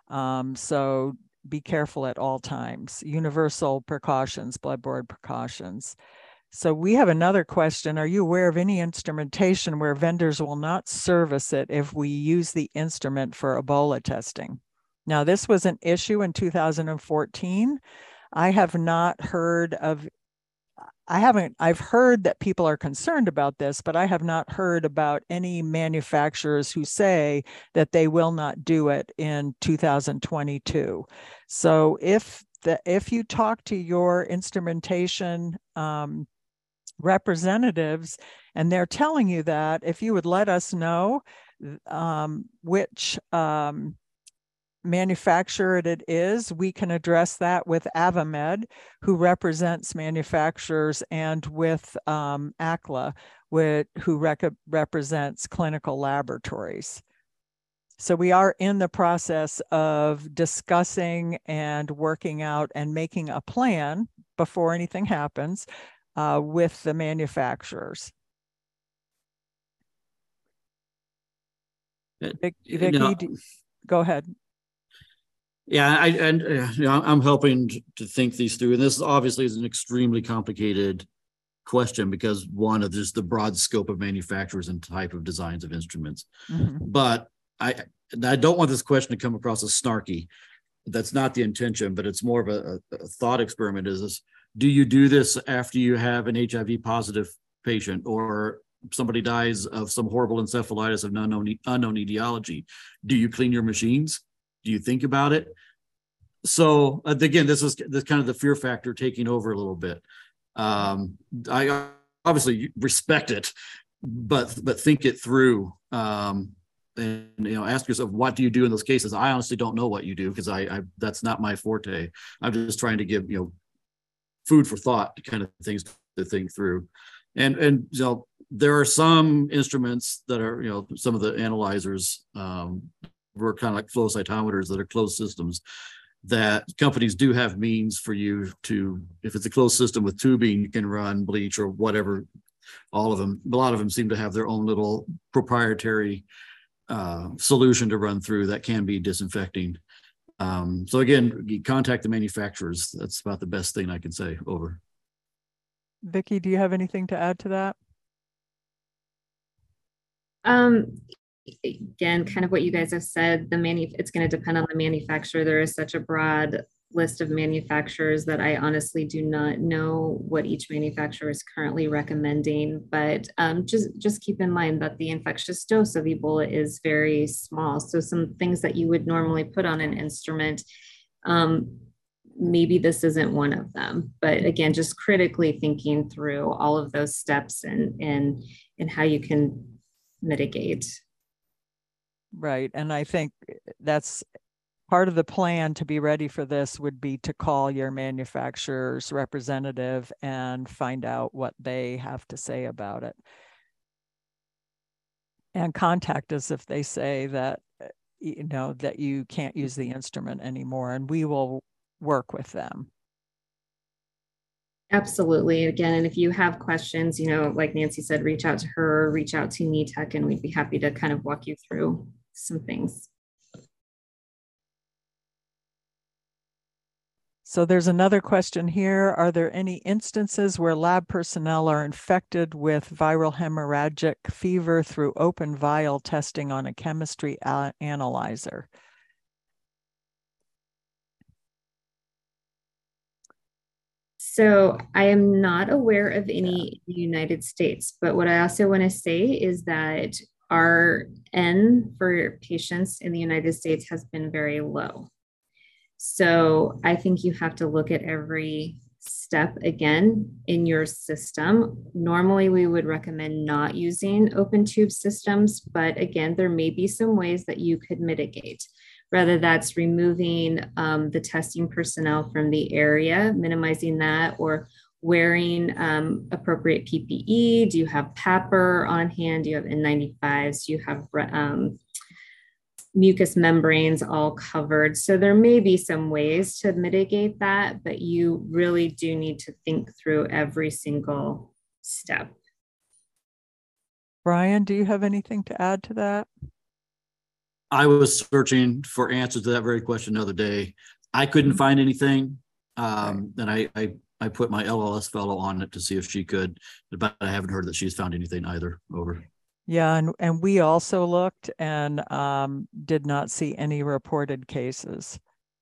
Speaker 3: So be careful at all times. Universal precautions, bloodborne precautions. So we have another question. Are you aware of any instrumentation where vendors will not service it if we use the instrument for Ebola testing? Now, this was an issue in 2014. I have not heard of, I've heard that people are concerned about this, but I have not heard about any manufacturers who say that they will not do it in 2022. So if you talk to your instrumentation representatives and they're telling you that, if you would let us know which manufacturer it is, we can address that with AVAMed, who represents manufacturers, and with ACLA, who represents clinical laboratories. So we are in the process of discussing and working out and making a plan before anything happens with the manufacturers. Vicki, go ahead.
Speaker 6: Yeah, I'm helping to think these through, and this obviously is an extremely complicated question because one of just the broad scope of manufacturers and type of designs of instruments. Mm-hmm. But I don't want this question to come across as snarky. That's not the intention, but it's more of a thought experiment. Do you do this after you have an HIV positive patient, or somebody dies of some horrible encephalitis of unknown etiology? Do you clean your machines? Do you think about it? So again, this kind of the fear factor taking over a little bit. I obviously respect it, but think it through. And ask yourself, what do you do in those cases? I honestly don't know what you do because that's not my forte. I'm just trying to give food for thought, kind of things to think through. And there are some instruments that are some of the analyzers. We're kind of like flow cytometers that are closed systems that companies do have means for you to, if it's a closed system with tubing, you can run bleach or whatever all of them. A lot of them seem to have their own little proprietary solution to run through that can be disinfecting. So again, you contact the manufacturers. That's about the best thing I can say. Over.
Speaker 3: Vicki, do you have anything to add to that?
Speaker 5: Again, kind of what you guys have said, it's going to depend on the manufacturer. There is such a broad list of manufacturers that I honestly do not know what each manufacturer is currently recommending, but just keep in mind that the infectious dose of Ebola is very small. So some things that you would normally put on an instrument, maybe this isn't one of them. But again, just critically thinking through all of those steps and how you can mitigate.
Speaker 3: Right. And I think that's part of the plan to be ready for this would be to call your manufacturer's representative and find out what they have to say about it. And contact us if they say that, that you can't use the instrument anymore, and we will work with them.
Speaker 5: Absolutely. Again, and if you have questions, like Nancy said, reach out to her, reach out to NETEC, and we'd be happy to kind of walk you through some things.
Speaker 3: So there's another question here. Are there any instances where lab personnel are infected with viral hemorrhagic fever through open vial testing on a chemistry analyzer?
Speaker 5: So I am not aware of any in the United States, but what I also want to say is that our N for patients in the United States has been very low. So I think you have to look at every step again in your system. Normally, we would recommend not using open tube systems, but again, there may be some ways that you could mitigate. Whether that's removing the testing personnel from the area, minimizing that, or wearing appropriate PPE. Do you have PAPR on hand? Do you have N95s? Do you have mucous membranes all covered? So there may be some ways to mitigate that, but you really do need to think through every single step.
Speaker 3: Brian, do you have anything to add to that?
Speaker 6: I was searching for answers to that very question the other day. I couldn't find anything. And I put my LLS fellow on it to see if she could, but I haven't heard that she's found anything either. Over.
Speaker 3: Yeah, and we also looked and did not see any reported cases.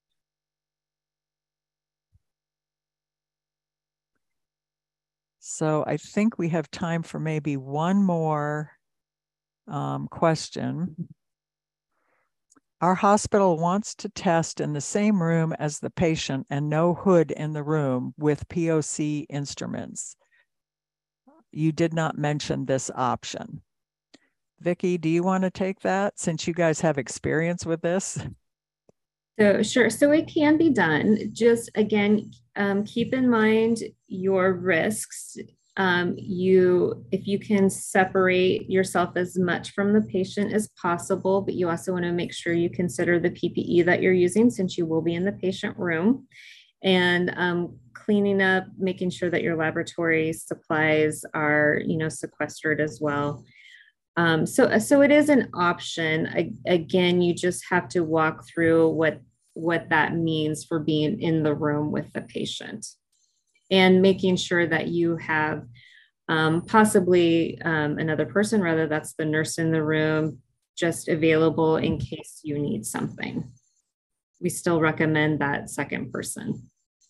Speaker 3: So I think we have time for maybe one more question. Our hospital wants to test in the same room as the patient and no hood in the room with POC instruments. You did not mention this option. Vicki, do you want to take that since you guys have experience with this?
Speaker 5: So sure, so it can be done. Just again, keep in mind your risks. If you can separate yourself as much from the patient as possible, but you also want to make sure you consider the PPE that you're using since you will be in the patient room, and cleaning up, making sure that your laboratory supplies are, sequestered as well. So it is an option. Again, you just have to walk through what that means for being in the room with the patient, and making sure that you have possibly another person, whether that's the nurse in the room, just available in case you need something. We still recommend that second person.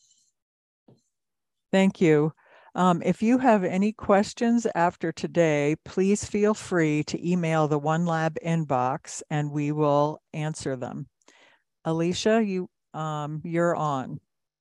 Speaker 3: Thank you. If you have any questions after today, please feel free to email the OneLab inbox and we will answer them. Alicia, you're on.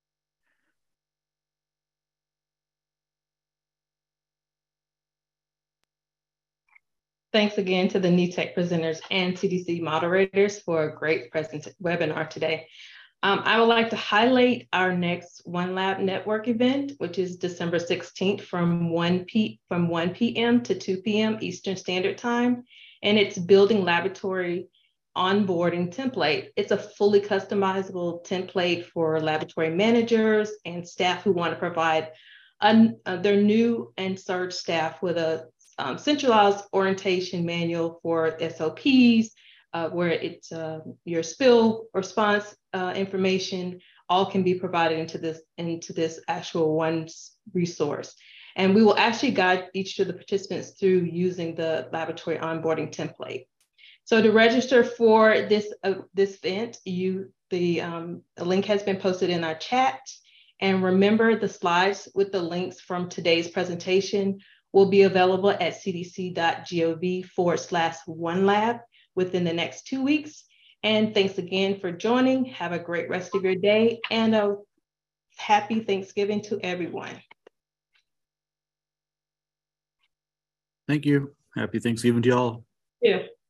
Speaker 2: Thanks again to the NETEC presenters and CDC moderators for a great webinar today. I would like to highlight our next OneLab Network event, which is December 16th from 1 p.m. to 2 p.m. Eastern Standard Time. And it's Building Laboratory Onboarding Template. It's a fully customizable template for laboratory managers and staff who want to provide their new and surge staff with a centralized orientation manual for SOPs, where it's your spill response information all can be provided into this actual one resource. And we will actually guide each of the participants through using the laboratory onboarding template. So to register for this event, the link has been posted in our chat. And remember, the slides with the links from today's presentation will be available at cdc.gov/OneLab within the next 2 weeks. And thanks again for joining. Have a great rest of your day and a happy Thanksgiving to everyone.
Speaker 6: Thank you. Happy Thanksgiving to y'all.
Speaker 2: Yeah.